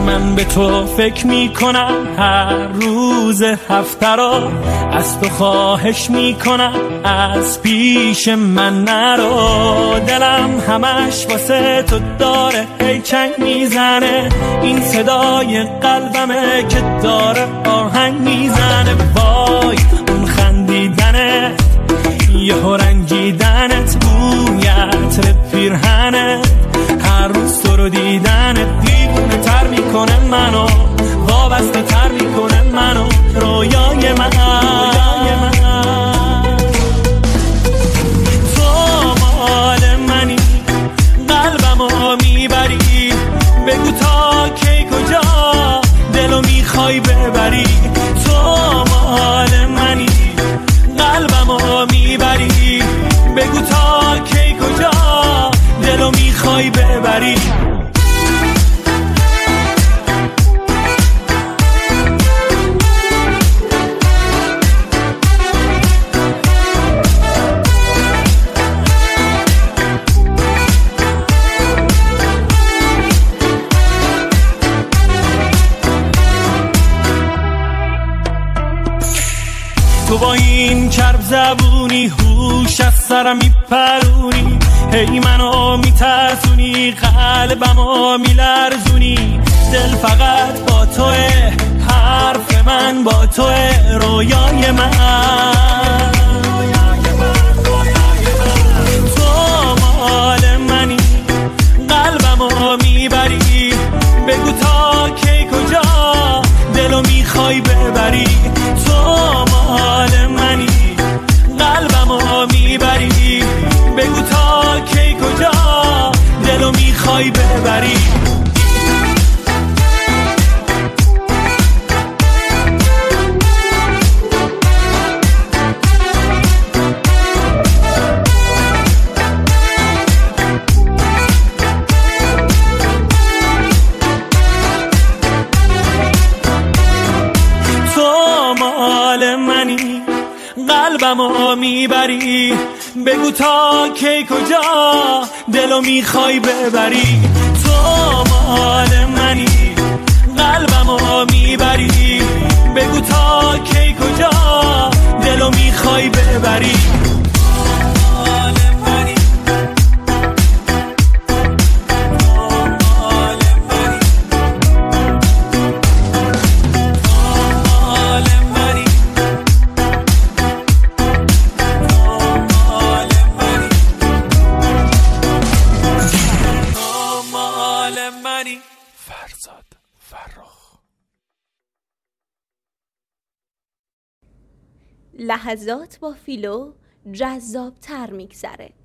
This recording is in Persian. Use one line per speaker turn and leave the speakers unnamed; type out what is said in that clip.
من به تو فکر میکنم هر روز هفته را، از تو خواهش میکنم از پیش من نرو. دلم همش واسه تو داره هی چنگ میزنه، این صدای قلبمه که داره آهنگ میزنه. وای اون خندیدنت، یهو رنگیدنت، بوی عطر پیرهنت، هر روز تو رو دیدنت دیوونه تر میکنه منو، وابسته تر میکنه منو، رویای من. تو مال منی، قلبمو میبری، بگو تا کی کجا دلو میخوای ببری. تو مال منی، قلبمو میبری، بگو تا کی کجا دلو میخوای ببری. تو با این کرب زبونی هوش از سرم میپرونی، هی منو میترسونی، قلبمو میلرزونی. دل فقط با توه، حرف من با توه، رویای من. تو مال منی، قلبمو میبری، بگو تا کی کجا دلو میخوای ببری. تو مال منی، قلبمو میبری، بگو تا کی کجا دلو میخوای ببری. قلبمو میبری، بگو تا کی کجا دلو میخوای ببری. تو مال منی، قلبمو میبری، بگو تا کی کجا دلو میخوای ببری. فرزاد فرخ.
لحظات با فیلو جذاب تر میگذره.